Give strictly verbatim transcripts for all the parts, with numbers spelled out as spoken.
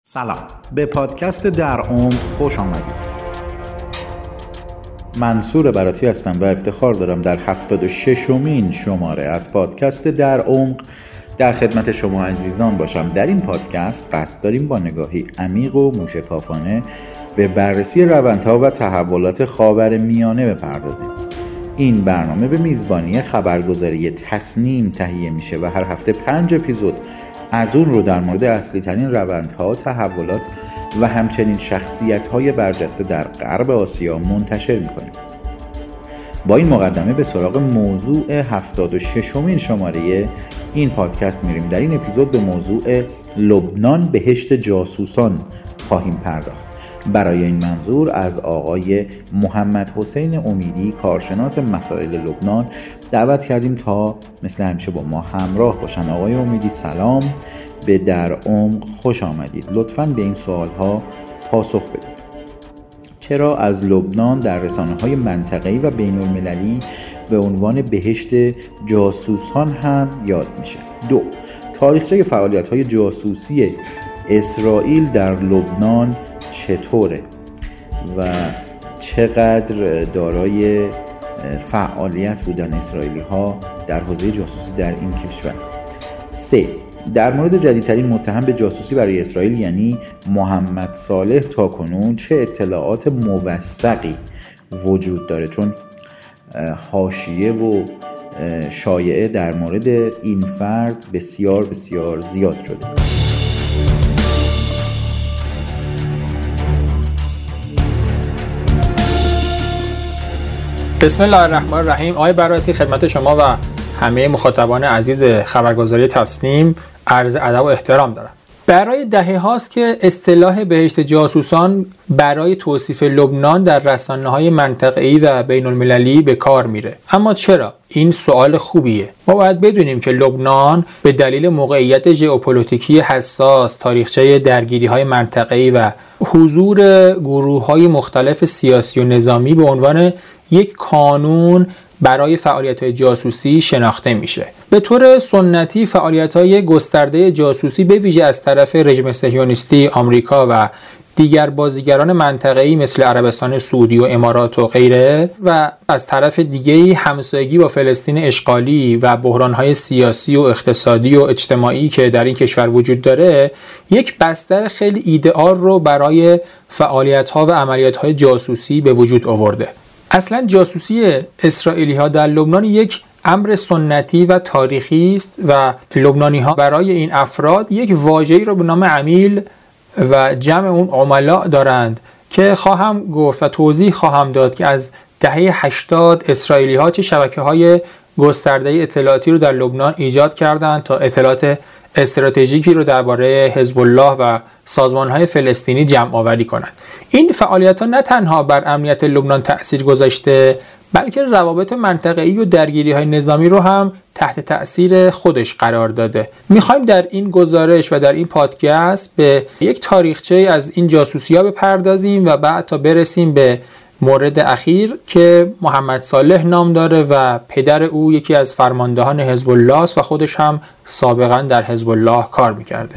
سلام، به پادکست در عمق خوش آمدید. منصور براتی هستم و افتخار دارم در هفتاد و ششمین شماره از پادکست در عمق در خدمت شما عزیزان باشم. در این پادکست قصد داریم با نگاهی عمیق و موشکافانه به بررسی روندها و تحولات خاورمیانه بپردازیم. این برنامه به میزبانی خبرگزاری تصنیم تهیه میشه و هر هفته پنج اپیزود از اون رو در مورد اصلی ترین روندها، تحولات و همچنین شخصیت‌های برجسته در غرب آسیا منتشر می‌کنیم. با این مقدمه به سراغ موضوع هفتاد و ششمین شماره این پادکست میریم. در این اپیزود به موضوع لبنان بهشت جاسوسان خواهیم پرداخت. برای این منظور از آقای محمد حسین امیدی، کارشناس مسائل لبنان، دعوت کردیم تا مثل همیشه با ما همراه باشن. آقای امیدی سلام، به در عمق خوش آمدید. لطفاً به این سوالها پاسخ بدید. چرا از لبنان در رسانه‌های منطقه‌ای و بین‌المللی به عنوان بهشت جاسوسان هم یاد میشه؟ دو، تاریخچه فعالیت‌های جاسوسی اسرائیل در لبنان چطوره و چقدر دارای فعالیت بودن اسرائیلی ها در حوزه جاسوسی در این کشور؟ سه، در مورد جدیدترین متهم به جاسوسی برای اسرائیل یعنی محمد صالح تاکنون چه اطلاعات موثقی وجود داره؟ چون حاشیه و شایعه در مورد این فرد بسیار بسیار زیاد شده. بسم الله الرحمن الرحیم. آقای براتی، خدمت شما و همه مخاطبان عزیز خبرگزاری تصنیم عرض ادب و احترام دارم. برای دهه هاست که اصطلاح بهشت جاسوسان برای توصیف لبنان در رسانه‌های منطقه‌ای و بین‌المللی به کار میره. اما چرا؟ این سوال خوبیه. ما باید بدونیم که لبنان به دلیل موقعیت ژئوپلیتیکی حساس، تاریخچه درگیری‌های منطقه‌ای و حضور گروه‌های مختلف سیاسی و نظامی به عنوان یک کانون برای فعالیت‌های جاسوسی شناخته میشه. به طور سنتی فعالیت‌های گسترده جاسوسی به ویژه از طرف رژیم صهیونیستی آمریکا و دیگر بازیگران منطقه‌ای مثل عربستان سعودی و امارات و غیره و از طرف دیگه‌ای همسایگی با فلسطین اشغالی و بحران‌های سیاسی و اقتصادی و اجتماعی که در این کشور وجود داره، یک بستر خیلی ایدئال رو برای فعالیت‌ها و عملیات‌های جاسوسی به وجود آورده. اصلا جاسوسی اسرائیلی ها در لبنان یک امر سنتی و تاریخی است و لبنانی ها برای این افراد یک واژه‌ای رو به نام عمیل و جمع اون عملا دارند که خواهم گفت و توضیح خواهم داد که از دهه هشتاد اسرائیلی ها چه شبکه های گسترده اطلاعاتی رو در لبنان ایجاد کردند تا اطلاعات استراتژیکی رو درباره حزب الله و سازمان‌های فلسطینی جمع آوری کنند. این فعالیت‌ها نه تنها بر امنیت لبنان تأثیر گذاشته، بلکه روابط منطقه‌ای و درگیری‌های نظامی رو هم تحت تأثیر خودش قرار داده. می‌خوایم در این گزارش و در این پادکست به یک تاریخچه از این جاسوسی‌ها بپردازیم و بعد تا برسیم به مورد اخیر که محمد صالح نام داره و پدر او یکی از فرماندهان حزب الله است و خودش هم سابقاً در حزب الله کار می‌کرده.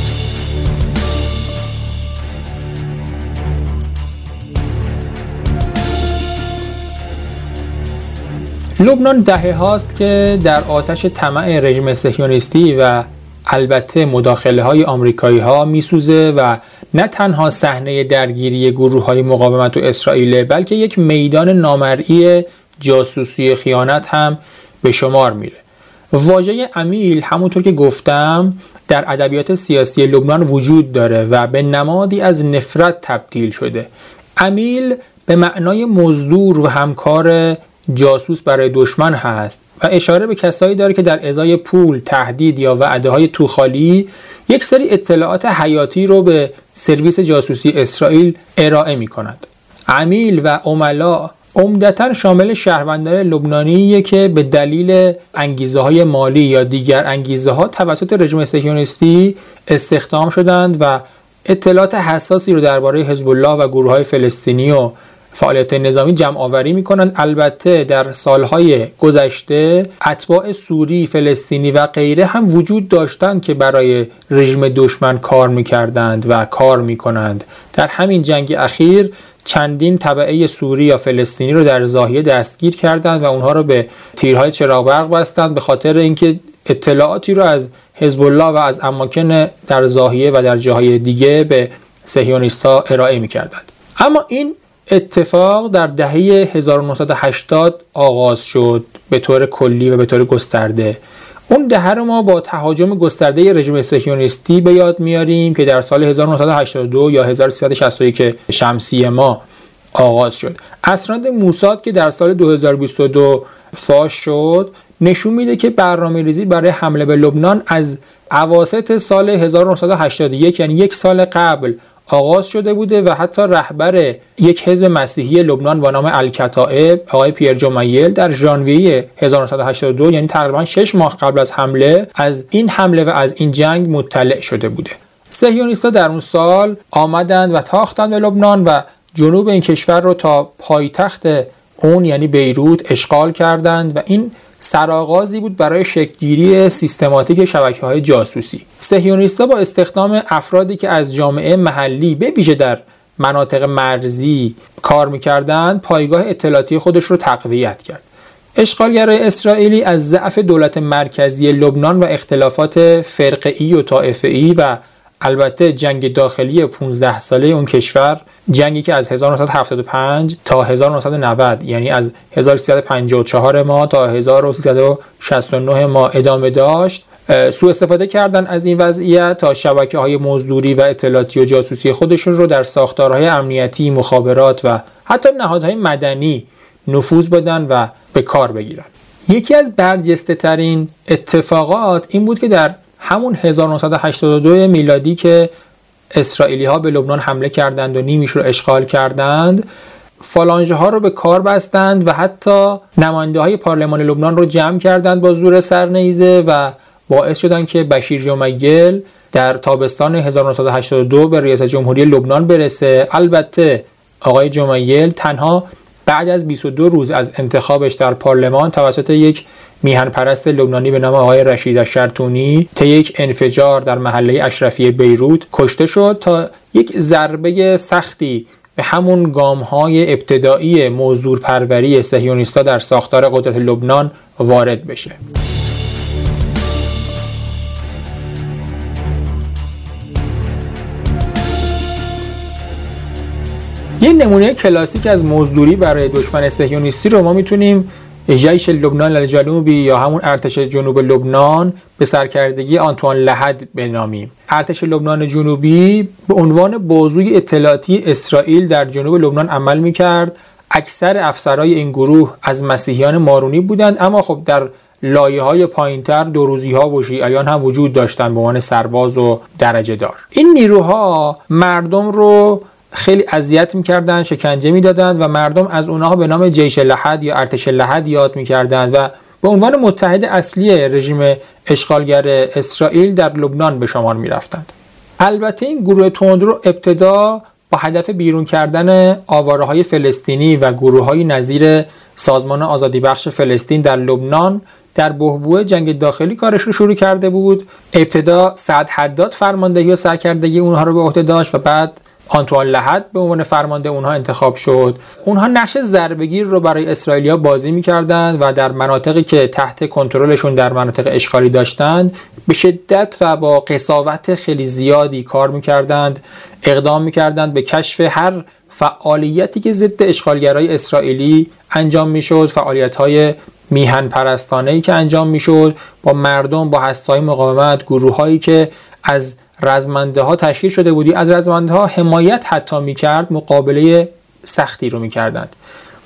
لبنان دهه هاست که در آتش طمع رژیم صهیونیستی و البته مداخله های آمریکایی ها میسوزه و نه تنها صحنه درگیری گروه های مقاومت و اسرائیل، بلکه یک میدان نامرئی جاسوسی خیانت هم به شمار میره. واژه عمیل همونطور که گفتم در ادبیات سیاسی لبنان وجود داره و به نمادی از نفرت تبدیل شده. عمیل به معنای مزدور و همکار جاسوس برای دشمن هست و اشاره به کسایی داره که در ازای پول، تهدید یا وعده‌های توخالی یک سری اطلاعات حیاتی رو به سرویس جاسوسی اسرائیل ارائه می‌کنند. عمیل و عملا عمدتاً شامل شهروندان لبنانیه که به دلیل انگیزه‌های مالی یا دیگر انگیزه‌ها توسط رژیم صهیونیستی استخدام شدند و اطلاعات حساسی رو درباره حزب الله و گروه‌های فلسطینی و فعالیت نظامی جمع آوری میکنند. البته در سالهای گذشته اتباع سوری، فلسطینی و غیره هم وجود داشتند که برای رژیم دشمن کار میکردند و کار میکنند. در همین جنگ اخیر چندین تبعه سوری یا فلسطینی رو در ضاحیه دستگیر کردند و اونها رو به تیرهای چراغ برق بستند به خاطر اینکه اطلاعاتی رو از حزب الله و از اماکن در ضاحیه و در جاهای دیگه به صهیونیست‌ها ارائه می‌کردند. اما این اتفاق در دهه هزار و نهصد و هشتاد آغاز شد به طور کلی و به طور گسترده. اون دهه رو ما با تهاجم گسترده رژیم صهیونیستی به یاد میاریم که در سال هزار و نهصد و هشتاد و دو یا هزار و سیصد و شصت و یک شمسی ما آغاز شد. اسناد موساد که در سال دو هزار و بیست و دو فاش شد نشون میده که برنامه‌ریزی برای حمله به لبنان از اواسط سال هزار و نهصد و هشتاد و یک یعنی یک سال قبل آغاز شده بوده و حتی رهبر یک حزب مسیحی لبنان با نام الکتائب آقای پیر جومیل در ژانویه هزار و نهصد و هشتاد و دو یعنی تقریبا شش ماه قبل از حمله از این حمله و از این جنگ مطلع شده بوده. صهیونیست‌ها در اون سال آمدند و تاختند به لبنان و جنوب این کشور رو تا پایتخت اون یعنی بیروت اشغال کردند و این سرآغازی بود برای شکل‌گیری سیستماتیک شبکه‌های جاسوسی. صهیونیست‌ها با استخدام افرادی که از جامعه محلی به ویژه در مناطق مرزی کار می‌کردند، پایگاه اطلاعاتی خودش رو تقویت کرد. اشغالگرای اسرائیلی از ضعف دولت مرکزی لبنان و اختلافات فرقه‌ای و طائفه‌ای و البته جنگ داخلی پانزده ساله اون کشور، جنگی که از هزار و نهصد و هفتاد و پنج تا هزار و نهصد و نود یعنی از هزار و سیصد و پنجاه و چهار ما تا هزار و سیصد و شصت و نه ما ادامه داشت، سوء استفاده کردن از این وضعیت تا شبکه‌های مزدوری و اطلاعاتی و جاسوسی خودشون رو در ساختارهای امنیتی، مخابرات و حتی نهادهای مدنی نفوذ بدن و به کار بگیرن. یکی از برجسته‌ترین اتفاقات این بود که در همون هزار و نهصد و هشتاد و دو میلادی که اسرائیلی ها به لبنان حمله کردند و نیمیش رو اشغال کردند، فالانژه ها رو به کار بستند و حتی نماینده های پارلمان لبنان رو جمع کردند با زور سرنیزه و باعث شدند که بشیر جومیل در تابستان هزار و نهصد و هشتاد و دو به ریاست جمهوری لبنان برسه. البته آقای جومیل تنها بعد از بیست و دو روز از انتخابش در پارلمان توسط یک میهن پرست لبنانی به نام آقای رشید الشرتونی طی یک انفجار در محله اشرفیه بیروت کشته شد تا یک ضربه سختی به همون گام‌های ابتدایی مزدور پروری صهیونیست‌ها در ساختار قدرت لبنان وارد بشه. یه نمونه کلاسیک از مزدوری برای دشمن صهیونیستی رو ما میتونیم جیش لبنان الجنوبی یا همون ارتش جنوب لبنان به سرکردگی آنتوان لحد بنامیم. ارتش لبنان جنوبی به عنوان بازوی اطلاعاتی اسرائیل در جنوب لبنان عمل میکرد. اکثر افسرهای این گروه از مسیحیان مارونی بودند، اما خب در لایه‌های پایین‌تر دروزی‌ها و شیعیان هم وجود داشتند به عنوان سرباز و درجه دار. این نیروها مردم رو خیلی اذیت می‌کردند، شکنجه می‌دادند و مردم از اونها به نام جیش لحد یا ارتش لحد یاد می‌کردند و به عنوان متحد اصلی رژیم اشغالگر اسرائیل در لبنان به شمار می‌رفتند. البته این گروه تندرو ابتدا با هدف بیرون کردن آواره‌های فلسطینی و گروه‌های نظیر سازمان آزادی بخش فلسطین در لبنان در بحبوح جنگ داخلی کارش رو شروع کرده بود. ابتدا سعد حداد فرماندهی و سرکردگی اونها رو به عهده داشت و بعد آنتوان لحد به عنوان فرمانده اونها انتخاب شد. اونها نقش ضربه‌گیر رو برای اسرائیلیا بازی می‌کردند و در مناطقی که تحت کنترلشون در مناطق اشغالی داشتند به شدت و با قساوت خیلی زیادی کار می‌کردند، اقدام می‌کردند به کشف هر فعالیتی که ضد اشغالگرای اسرائیلی انجام می‌شد، فعالیت‌های میهن پرستانه‌ای که انجام می‌شد با مردم، با هسته‌های مقاومت، گروه‌هایی که از رزمنده ها تشکیل شده بودی از رزمنده ها حمایت حتی میکرد، مقابله سختی رو میکردند.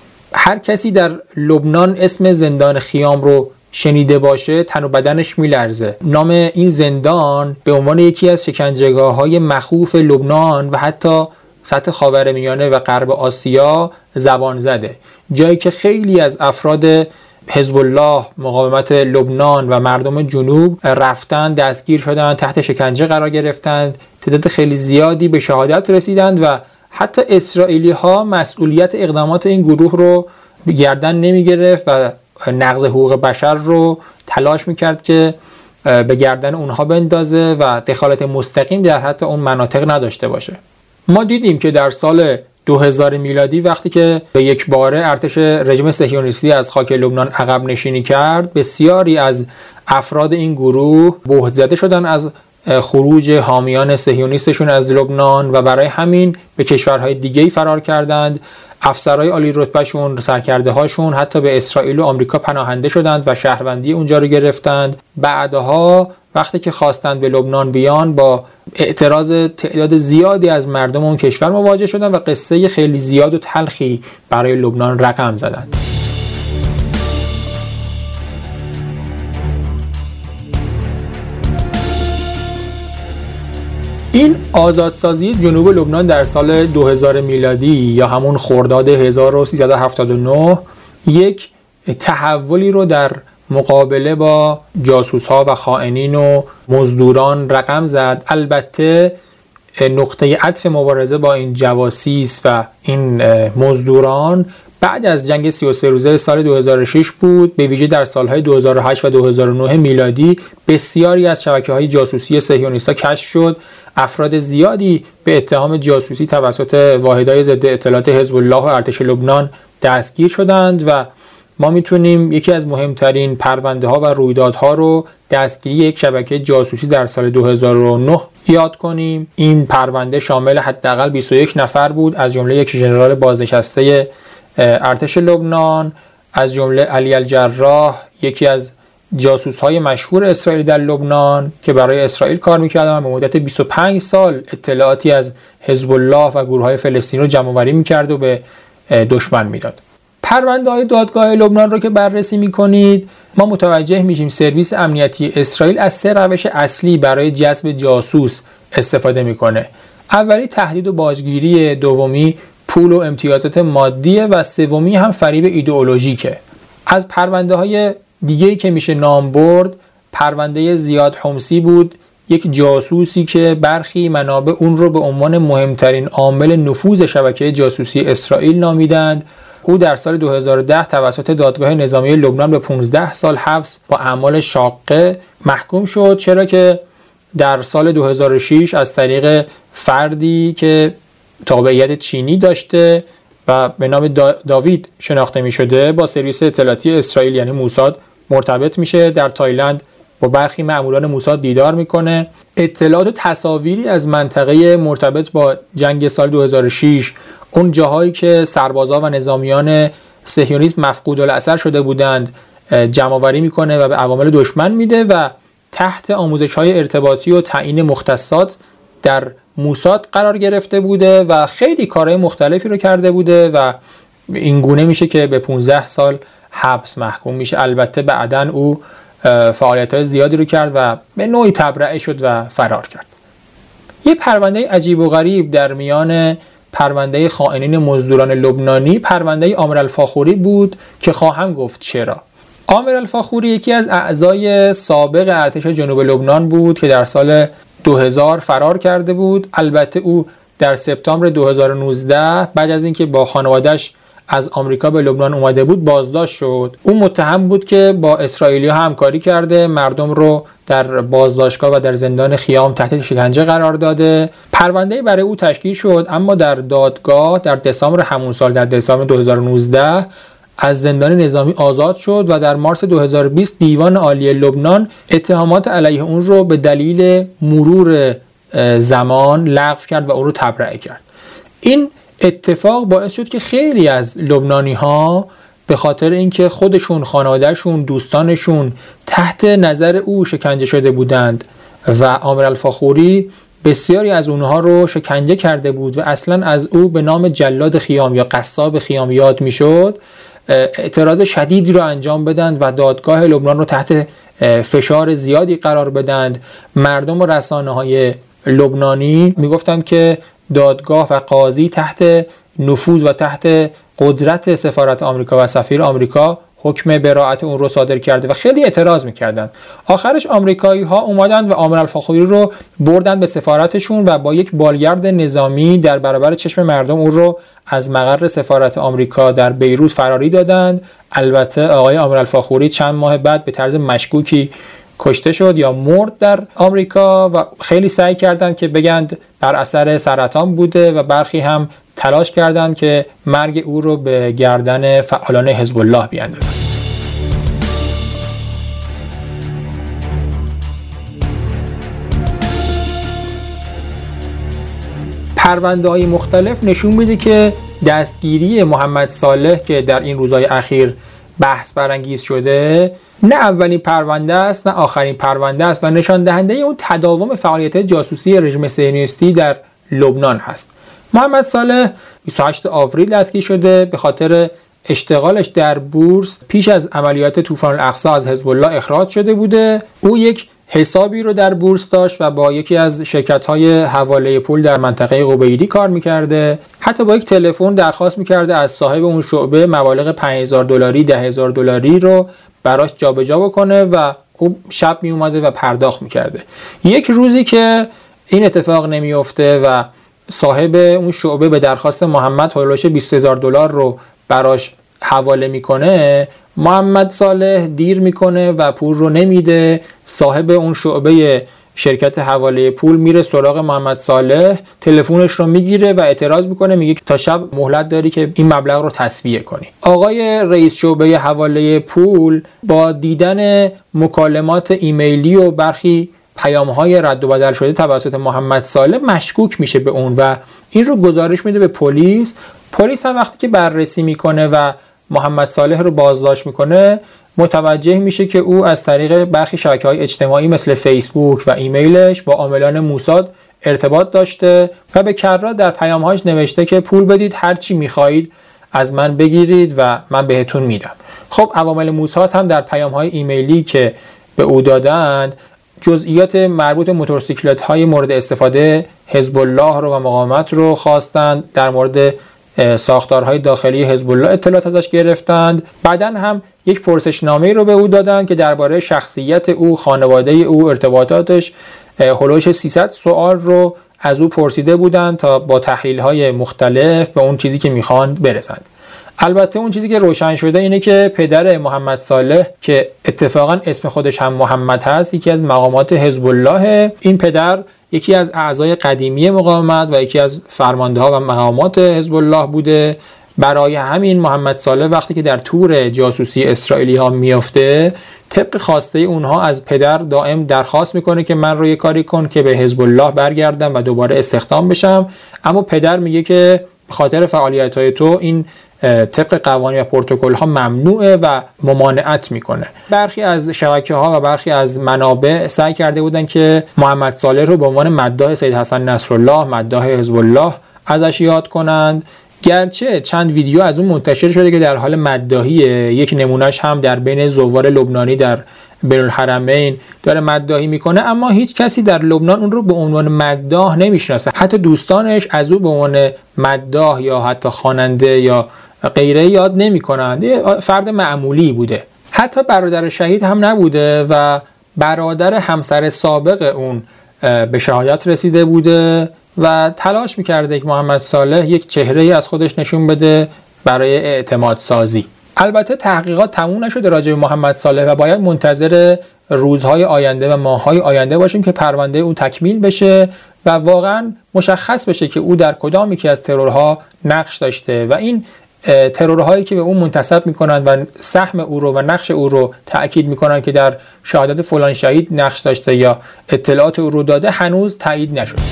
هر کسی در لبنان اسم زندان خیام رو شنیده باشه تن و بدنش میلرزه. نام این زندان به عنوان یکی از شکنجهگاه های مخوف لبنان و حتی سطح خاورمیانه و غرب آسیا زبان زده، جایی که خیلی از افراد حزب الله، مقاومت لبنان و مردم جنوب رفتن، دستگیر شدند، تحت شکنجه قرار گرفتند، تعداد خیلی زیادی به شهادت رسیدند و حتی اسرائیلی ها مسئولیت اقدامات این گروه رو به گردن نمی گرفت و نقض حقوق بشر رو تلاش میکرد که به گردن اونها بندازه و دخالت مستقیم در حتی اون مناطق نداشته باشه. ما دیدیم که در سال دو هزار میلادی وقتی که به یک باره ارتش رژیم صهیونیستی از خاک لبنان عقب نشینی کرد، بسیاری از افراد این گروه بهت زده شدن از خروج حامیان صهیونیستشون از لبنان و برای همین به کشورهای دیگه‌ای فرار کردند. افسرهای عالی رتبهشون، سرکرده هاشون حتی به اسرائیل و آمریکا پناهنده شدند و شهروندی اونجا رو گرفتند. بعدها وقتی که خواستند به لبنان بیان با اعتراض تعداد زیادی از مردم اون کشور مواجه شدند و قصه خیلی زیاد و تلخی برای لبنان رقم زدند. این آزادسازی جنوب لبنان در سال دو هزار میلادی یا همون خرداد هزار و سیصد و هفتاد و نه یک تحولی رو در مقابله با جاسوس‌ها و خائنین و مزدوران رقم زد. البته نقطه عطف مبارزه با این جواسیس و این مزدوران بعد از جنگ سی و سه روزه سال دو هزار و شش بود. به ویژه در سالهای دو هزار و هشت و دو هزار و نه میلادی بسیاری از شبکه‌های جاسوسی صهیونیست‌ها کشف شد. افراد زیادی به اتهام جاسوسی توسط واحدهای ضد اطلاعات حزب الله و ارتش لبنان دستگیر شدند و ما میتونیم یکی از مهمترین پرونده ها و رویدادها رو دستگیری یک شبکه جاسوسی در سال دو هزار و نه یاد کنیم. این پرونده شامل حداقل بیست و یک نفر بود، از جمله یک ژنرال بازنشسته ارتش لبنان، از جمله علی الجراح، یکی از جاسوس‌های مشهور اسرائیل در لبنان که برای اسرائیل کار می‌کردن و به مدت بیست و پنج سال اطلاعاتی از حزب الله و گروه‌های فلسطینی رو جمع‌آوری می‌کرد و به دشمن میداد. پرونده‌های دادگاه لبنان رو که بررسی می‌کنید، ما متوجه میشیم سرویس امنیتی اسرائیل از سه روش اصلی برای جذب جاسوس استفاده می‌کنه. اولی تهدید و باجگیری، دومی پول و امتیازات مادیه و سومی هم فریب ایدئولوژیکه. از پرونده‌های دیگه‌ای که میشه نام برد، پرونده زیاد حمصی بود، یک جاسوسی که برخی منابع اون رو به عنوان مهمترین عامل نفوذ شبکه جاسوسی اسرائیل نامیدند. او در سال دو هزار و ده توسط دادگاه نظامی لبنان به پانزده سال حبس با اعمال شاقه محکوم شد، چرا که در سال دو هزار و شش از طریق فردی که تابعیت چینی داشته و به نام دا داوید شناخته می شده با سرویس اطلاعاتی اسرائیل یعنی موساد مرتبط میشه. در تایلند با برخی مأموران موساد دیدار میکنه. اطلاعات و تصاویری از منطقه مرتبط با جنگ سال دو هزار و شش، اون جاهایی که سربازا و نظامیان صهیونیسم مفقود الاثر شده بودند جمع آوری میکنه و به عوامل دشمن میده و تحت آموزش های ارتباطی و تعیین مختصات در موساد قرار گرفته بوده و خیلی کارهای مختلفی رو کرده بوده و این گونه میشه که به پانزده سال حبس محکوم میشه. البته بعداً او فعالیت‌های زیادی رو کرد و به نوعی تبرئه شد و فرار کرد. یه پرونده عجیب و غریب در میان پرونده خائنین مزدوران لبنانی، پرونده عامر الفاخوری بود که خواهم گفت چرا. عامر الفاخوری یکی از اعضای سابق ارتش جنوب لبنان بود که در سال دو هزار فرار کرده بود. البته او در سپتامبر دو هزار و نوزده بعد از اینکه با خانواده‌اش از آمریکا به لبنان اومده بود بازداشت شد. او متهم بود که با اسرائیلی‌ها همکاری کرده، مردم رو در بازداشتگاه و در زندان خیام تحت شکنجه قرار داده. پرونده برای او تشکیل شد، اما در دادگاه در دسامبر همون سال، در دسامبر دو هزار و نوزده از زندان نظامی آزاد شد و در مارس دو هزار و بیست دیوان عالی لبنان اتهامات علیه اون رو به دلیل مرور زمان لغو کرد و او رو تبرئه کرد. این اتفاق باعث شد که خیلی از لبنانی ها به خاطر اینکه خودشون، خانوادهشون، دوستانشون تحت نظر او شکنجه شده بودند و عامر الفاخوری بسیاری از اونها رو شکنجه کرده بود و اصلا از او به نام جلاد خیام یا قصاب خیام یاد میشد، اعتراض شدیدی رو انجام بدند و دادگاه لبنان رو تحت فشار زیادی قرار بدند. مردم و رسانه های لبنانی میگفتند که دادگاه و قاضی تحت نفوذ و تحت قدرت سفارت آمریکا و سفیر آمریکا حکم براءت اون رو صادر کرده و خیلی اعتراض میکردن. آخرش آمریکایی ها اومدند و عامر الفخوری رو بردن به سفارتشون و با یک بالگرد نظامی در برابر چشم مردم اون رو از مقر سفارت آمریکا در بیروت فراری دادند. البته آقای عامر الفخوری چند ماه بعد به طرز مشکوکی کشته شد یا مرد در آمریکا و خیلی سعی کردند که بگند بر اثر سرطان بوده و برخی هم تلاش کردند که مرگ او رو به گردن فعالان حزب الله بیاندازند. پرونده‌های مختلف نشون میده که دستگیری محمد صالح که در این روزهای اخیر بحث برانگیز شده نه اولین پرونده است نه آخرین پرونده است و نشان دهنده اون تداوم فعالیت جاسوسی رژیم صهیونیستی در لبنان هست. محمد صالح بیست و هشتم آوریل دستگیر شده به خاطر اشتغالش در بورس. پیش از عملیات طوفان الاقصی از حزب الله اخراج شده بوده. او یک حسابی رو در بورس داشت و با یکی از شرکت‌های حواله پول در منطقه قبیلی کار می‌کرده. حتی با یک تلفن درخواست می‌کرده از صاحب اون شعبه مبالغ پنج هزار دلاری، ده هزار دلاری رو براش جابجا بکنه و او شب میومده و پرداخت می‌کرده. یک روزی که این اتفاق نمی‌افته و صاحب اون شعبه به درخواست محمد هولوش بیست هزار دلار رو براش حواله میکنه، محمد صالح دیر میکنه و پول رو نمیده. صاحب اون شعبه شرکت حواله پول میره سراغ محمد صالح، تلفنش رو میگیره و اعتراض میکنه، میگه تا شب مهلت داری که این مبلغ رو تسویه کنی. آقای رئیس شعبه حواله پول با دیدن مکالمات ایمیلی و برخی پیام‌های رد و بدل شده توسط محمد صالح مشکوک میشه به اون و این رو گزارش میده به پلیس. پلیس هم وقتی که بررسی میکنه و محمد صالح رو بازداشت میکنه متوجه میشه که او از طریق برخی شبکه‌های اجتماعی مثل فیسبوک و ایمیلش با عاملان موساد ارتباط داشته و به کررا در پیام‌هاش نوشته که پول بدید، هر چی می‌خواید از من بگیرید و من بهتون میدم. خب عوامل موساد هم در پیام‌های ایمیلی که به او دادند جزئیات مربوط به موتورسیکلت‌های مورد استفاده حزب الله رو و مقاومت رو خواستند، در مورد ساختارهای داخلی حزب الله اطلاعات ازش گرفتند. بعداً هم یک پرسشنامه رو به او دادند که درباره شخصیت او، خانواده او، ارتباطاتش هولوش سیصد سوال رو از او پرسیده بودند تا با تحلیل‌های مختلف به اون چیزی که می‌خواند برسند. البته اون چیزی که روشن شده اینه که پدر محمد صالح که اتفاقاً اسم خودش هم محمد هست، یکی از مقامات حزب الله، این پدر یکی از اعضای قدیمی مقاومت و یکی از فرمانده‌ها و مقامات حزب الله بوده. برای همین محمد صالح وقتی که در تور جاسوسی اسرائیلی ها میفته طبق خواسته اونها از پدر دائم درخواست میکنه که من رو یه کاری کن که به حزب الله برگردم و دوباره استخدام بشم، اما پدر میگه که به خاطر فعالیت‌های تو این طبق قوانین و پروتکل ها ممنوعه و ممانعت میکنه. برخی از شبکه ها و برخی از منابع سعی کرده بودن که محمد صالح رو به عنوان مداح سید حسن نصرالله، مداح حزب الله ازش یاد کنند. گرچه چند ویدیو از اون منتشر شده که در حال مداحیه، یک نمونهش هم در بین زوار لبنانی در بین الحرمین داره مداحی میکنه، اما هیچ کسی در لبنان اون رو به عنوان مداح نمیشناسه. حتی دوستانش از او به عنوان مداح یا حتی خواننده یا غیره یاد نمیکنند. فرد معمولی بوده. حتی برادر شهید هم نبوده و برادر همسر سابق اون به شهادت رسیده بوده و تلاش میکرده که محمد صالح یک چهره از خودش نشون بده برای اعتماد سازی. البته تحقیقات تموم نشده راجع به محمد صالح و باید منتظر روزهای آینده و ماههای آینده باشیم که پرونده او تکمیل بشه و واقعا مشخص بشه که او در کدام یکی از ترورها نقش داشته و این ترورهایی که به او منتسب میکنند و سهم او رو و نقش او رو تأکید میکنند که در شهادت فلان شهید نقش داشته یا اطلاعات او رو داده هنوز تایید نشده.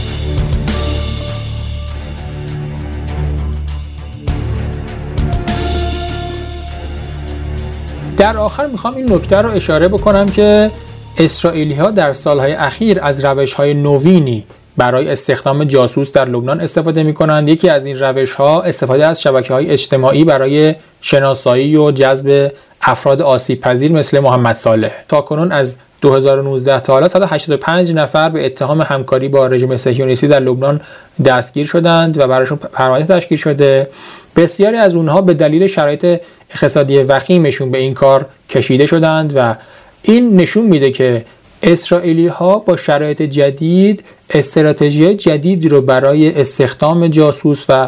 در آخر میخوام این نکته رو اشاره بکنم که اسرائیلی ها در سالهای اخیر از روش های نوینی برای استخدام جاسوس در لبنان استفاده میکنند. یکی از این روش ها استفاده از شبکه های اجتماعی برای شناسایی و جذب افراد آسیب پذیر مثل محمد صالح. تاکنون از دو هزار و نوزده تا حالا صد و هشتاد و پنج نفر به اتهام همکاری با رژیم صهیونیستی در لبنان دستگیر شدند و برایشون پرونده تشکیل شده. بسیاری از اونها به دلیل شرایط اقتصادی وخیمشون به این کار کشیده شدند و این نشون میده که اسرائیلی ها با شرایط جدید استراتژی جدیدی رو برای استخدام جاسوس و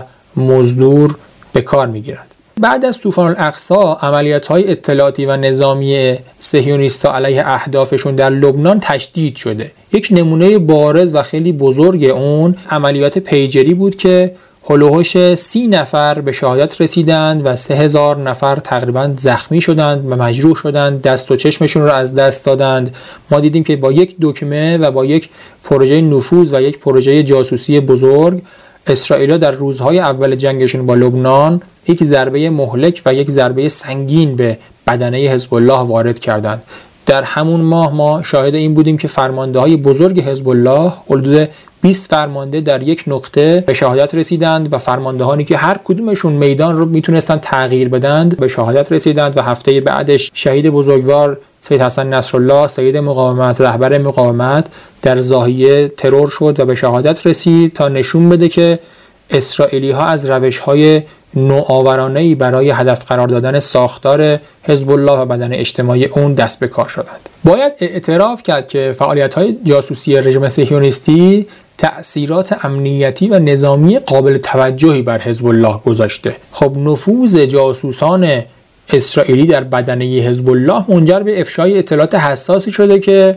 مزدور به کار میگیرند. بعد از طوفان الاقصی عملیات‌های اطلاعاتی و نظامی صهیونیست‌ها علیه اهدافشون در لبنان تشدید شده. یک نمونه بارز و خیلی بزرگ اون عملیات پیجری بود که هلوهوش سی نفر به شهادت رسیدند و سه هزار نفر تقریبا زخمی شدند و مجروح شدند، دست و چشمشون رو از دست دادند. ما دیدیم که با یک دکمه و با یک پروژه نفوذ و یک پروژه جاسوسی بزرگ اسرائیل در روزهای اول جنگشون با لبنان یک ضربه مهلک و یک ضربه سنگین به بدنه حزب الله وارد کردند. در همون ماه ما شاهد این بودیم که فرمانده‌های بزرگ حزب الله حدود بیست فرمانده در یک نقطه به شهادت رسیدند و فرماندهانی که هر کدومشون میدان رو میتونستن تغییر بدند به شهادت رسیدند و هفته بعدش شهید بزرگوار سید حسن نصرالله سید مقاومت رهبر مقاومت در ضاحیه ترور شد و به شهادت رسید تا نشون بده که اسرائیلی ها از روش های نوآورانه‌ای برای هدف قرار دادن ساختار حزب الله و بدن اجتماعی اون دست به کار شدند. باید اعتراف کرد که فعالیت‌های جاسوسی رژیم صهیونیستی تأثیرات امنیتی و نظامی قابل توجهی بر حزب الله گذاشته. خب نفوذ جاسوسان اسرائیلی در بدنه حزب الله منجر به افشای اطلاعات حساسی شده که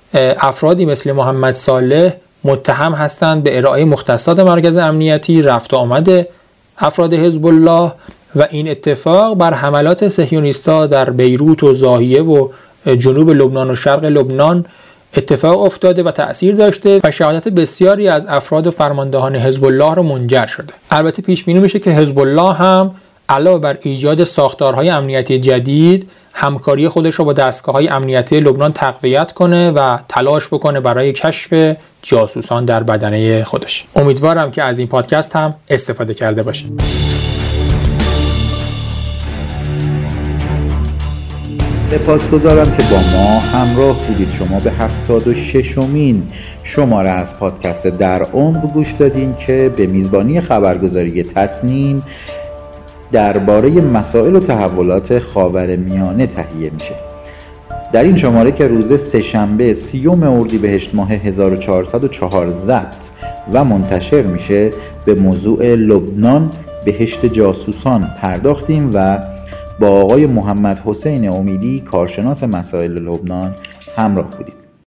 افرادی مثل محمد صالح متهم هستند به ارائه مختصات مرکز امنیتی، رفت و آمد افراد حزب الله و این اتفاق بر حملات صهیونیست‌ها در بیروت و ضاحیه و جنوب لبنان و شرق لبنان اتفاق افتاده و تأثیر داشته و شهادت بسیاری از افراد و فرماندهان حزب الله رو منجر شده. البته پیش بینی میشه که حزب الله هم علاوه بر ایجاد ساختارهای امنیتی جدید همکاری خودش رو با دستگاه‌های امنیتی لبنان تقویت کنه و تلاش بکنه برای کشف جاسوسان در بدنه خودش. امیدوارم که از این پادکست هم استفاده کرده باشید. سپاسگزارم که با ما همراه بودید. شما به هفتاد و ششمین شماره از پادکست در عمق گوش دادین که به میزبانی خبرگزاری تصنیم درباره مسائل و تحولات خاورمیانه تهیه میشه. در این شماره که روز سه‌شنبه سیوم اردیبهشت ماه هزار و چهارصد و چهار ضبط و منتشر میشه به موضوع لبنان بهشت جاسوسان پرداختیم و با آقای محمد حسین امیدی کارشناس مسائل لبنان همراه بودیم.